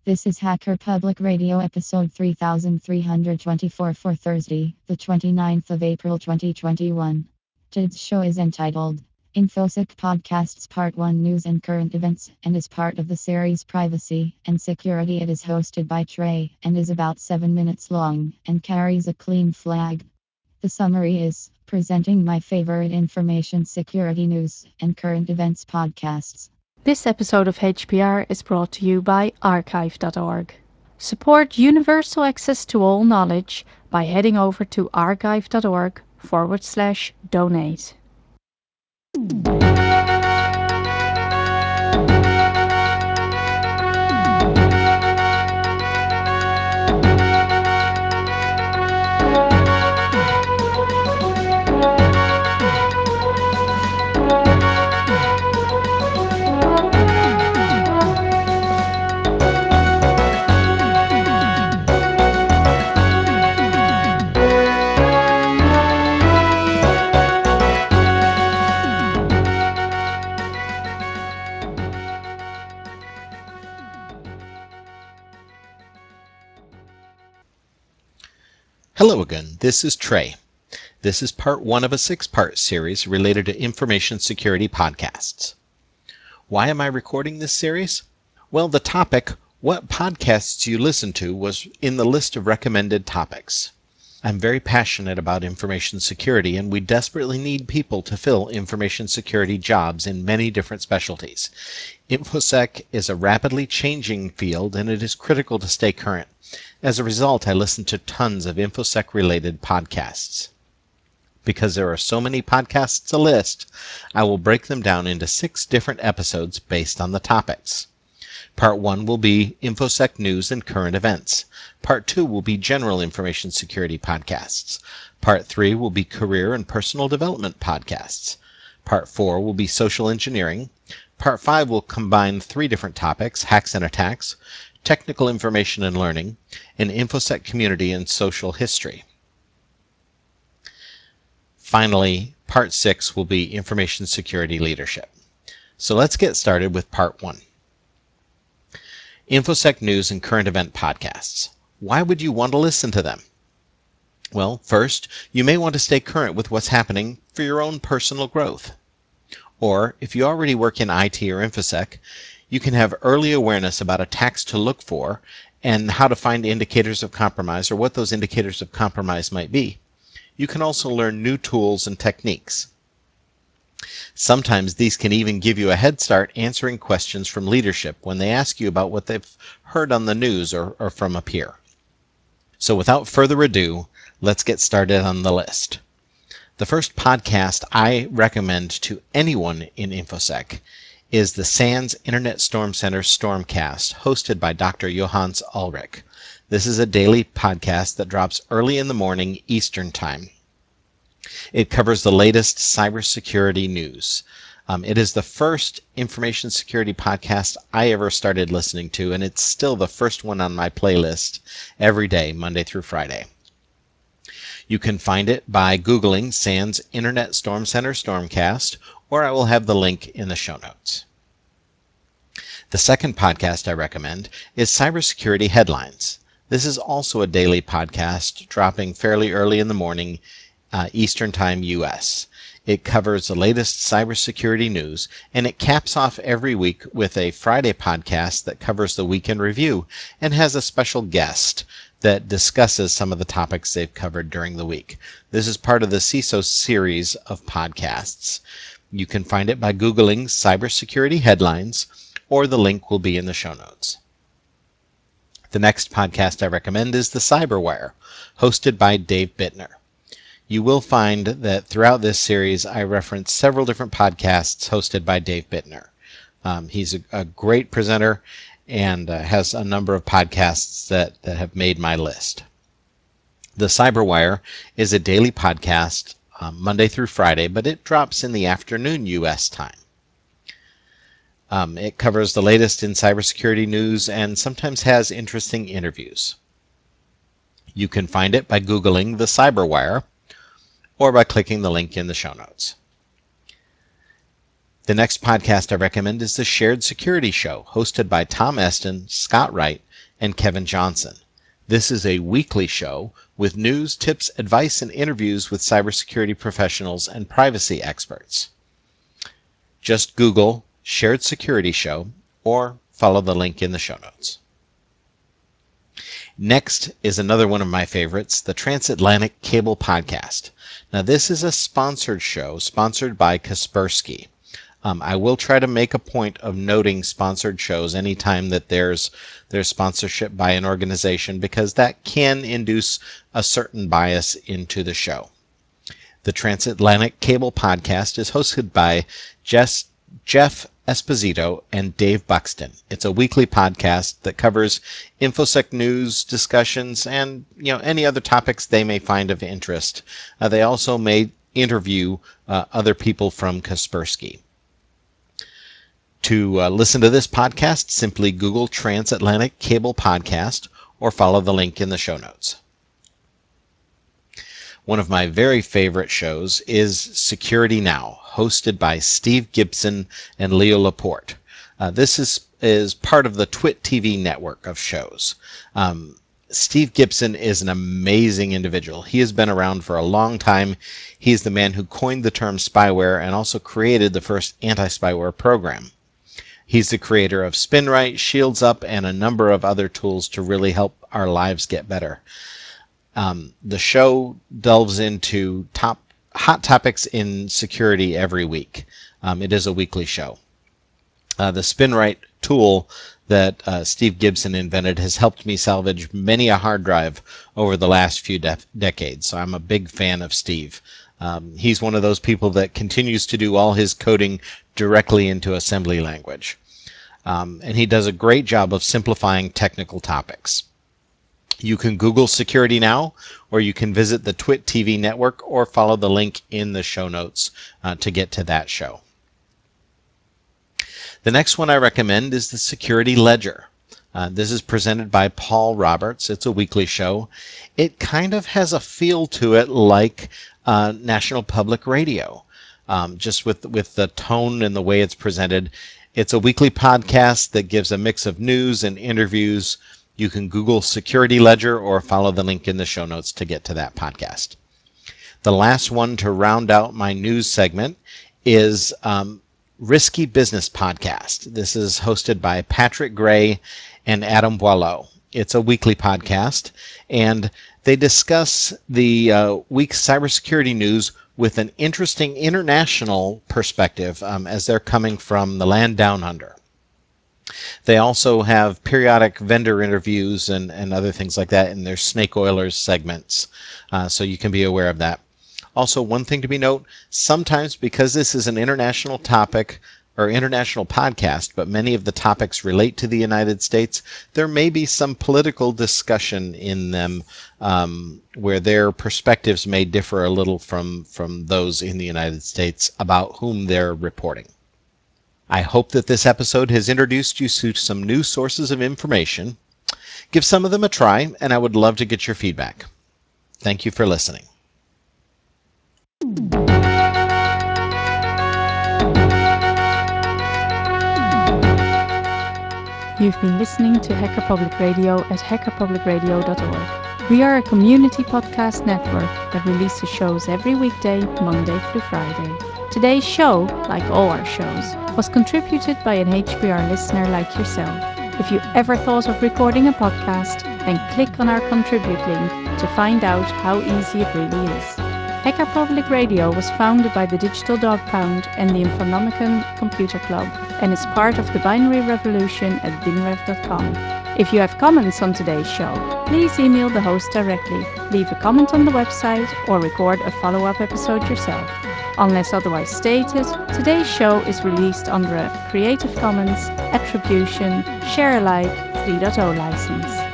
This is Hacker Public Radio episode 3324 for Thursday, the 29th of April 2021. Today's show is entitled InfoSec Podcasts Part 1 News and Current Events and is part of the series Privacy and Security. It is hosted by Trey and is about 7 minutes long and carries a clean flag. The summary is presenting my favorite information security news and current events podcasts. This episode of HPR is brought to you by archive.org. Support universal access to all knowledge by heading over to archive.org/donate. Hello again, this is Trey. This is part one of a 6-part series related to information security podcasts. Why am I recording this series? Well, the topic, what podcasts you listen to, was in the list of recommended topics. I'm very passionate about information security, and we desperately need people to fill information security jobs in many different specialties. InfoSec is a rapidly changing field, and it is critical to stay current. As a result, I listen to tons of InfoSec-related podcasts. Because there are so many podcasts to list, I will break them down into 6 different episodes based on the topics. Part 1 will be InfoSec news and current events. Part 2 will be general information security podcasts. Part 3 will be career and personal development podcasts. Part 4 will be social engineering. Part 5 will combine 3 different topics, hacks and attacks, technical information and learning, and InfoSec community and social history. Finally, Part 6 will be information security leadership. So let's get started with Part 1. InfoSec news and current event podcasts. Why would you want to listen to them? Well, first, you may want to stay current with what's happening for your own personal growth. Or, if you already work in IT or InfoSec, you can have early awareness about attacks to look for and how to find indicators of compromise or what those indicators of compromise might be. You can also learn new tools and techniques. Sometimes these can even give you a head start answering questions from leadership when they ask you about what they've heard on the news or from a peer. So without further ado, let's get started on the list. The first podcast I recommend to anyone in InfoSec is the SANS Internet Storm Center Stormcast, hosted by Dr. Johannes Ulrich. This is a daily podcast that drops early in the morning Eastern Time. It covers the latest cybersecurity news. It is the first information security podcast I ever started listening to, and it's still the first one on my playlist every day, Monday through Friday. You can find it by Googling SANS Internet Storm Center Stormcast, or I will have the link in the show notes. The second podcast I recommend is Cybersecurity Headlines. This is also a daily podcast dropping fairly early in the morning, Eastern Time, U.S. It covers the latest cybersecurity news, and it caps off every week with a Friday podcast that covers the week in review and has a special guest that discusses some of the topics they've covered during the week. This is part of the CISO series of podcasts. You can find it by Googling Cybersecurity Headlines, or the link will be in the show notes. The next podcast I recommend is The Cyberwire, hosted by Dave Bittner. You will find that throughout this series I reference several different podcasts hosted by Dave Bittner. He's a great presenter and has a number of podcasts that have made my list. The Cyberwire is a daily podcast Monday through Friday, but it drops in the afternoon U.S. time. It covers the latest in cybersecurity news and sometimes has interesting interviews. You can find it by Googling The Cyberwire or by clicking the link in the show notes. The next podcast I recommend is the Shared Security Show, hosted by Tom Eston, Scott Wright, and Kevin Johnson. This is a weekly show with news, tips, advice, and interviews with cybersecurity professionals and privacy experts. Just Google Shared Security Show or follow the link in the show notes. Next is another one of my favorites, the Transatlantic Cable Podcast. Now, this is a sponsored show, sponsored by Kaspersky. I will try to make a point of noting sponsored shows anytime that there's sponsorship by an organization, because that can induce a certain bias into the show. The Transatlantic Cable Podcast is hosted by Jeff Esposito and Dave Buxton. It's a weekly podcast that covers InfoSec news, discussions, and any other topics they may find of interest. They also may interview other people from Kaspersky. To listen to this podcast, simply Google Transatlantic Cable Podcast or follow the link in the show notes. One of my very favorite shows is Security Now, hosted by Steve Gibson and Leo Laporte. This is part of the Twit TV network of shows. Steve Gibson is an amazing individual. He has been around for a long time. He's the man who coined the term spyware and also created the first anti-spyware program. He's the creator of SpinRite, Shields Up, and a number of other tools to really help our lives get better. The show delves into hot topics in security every week. It is a weekly show. The SpinRite tool that Steve Gibson invented has helped me salvage many a hard drive over the last few decades, so I'm a big fan of Steve. He's one of those people that continues to do all his coding directly into assembly language. And he does a great job of simplifying technical topics. You can Google Security Now, or you can visit the Twit TV network or follow the link in the show notes to get to that show. The next one I recommend is the Security Ledger. This is presented by Paul Roberts. It's a weekly show. It kind of has a feel to it like National Public Radio, just with the tone and the way it's presented. It's a weekly podcast that gives a mix of news and interviews. You can Google Security Ledger or follow the link in the show notes to get to that podcast. The last one to round out my news segment is Risky Business Podcast. This is hosted by Patrick Gray and Adam Boileau. It's a weekly podcast, and they discuss the week's cybersecurity news with an interesting international perspective as they're coming from the land down under. They also have periodic vendor interviews and other things like that in their Snake Oilers segments, so you can be aware of that. Also, one thing to be note, sometimes because this is an international topic or international podcast, but many of the topics relate to the United States, there may be some political discussion in them where their perspectives may differ a little from those in the United States about whom they're reporting. I hope that this episode has introduced you to some new sources of information. Give some of them a try, and I would love to get your feedback. Thank you for listening. You've been listening to Hacker Public Radio at hackerpublicradio.org. We are a community podcast network that releases shows every weekday, Monday through Friday. Today's show, like all our shows, was contributed by an HPR listener like yourself. If you ever thought of recording a podcast, then click on our contribute link to find out how easy it really is. Hacker Public Radio was founded by the Digital Dog Pound and the Infonomicon Computer Club and is part of the binary revolution at bingrev.com. If you have comments on today's show, please email the host directly, leave a comment on the website, or record a follow-up episode yourself. Unless otherwise stated, today's show is released under a Creative Commons Attribution Share Alike 3.0 license.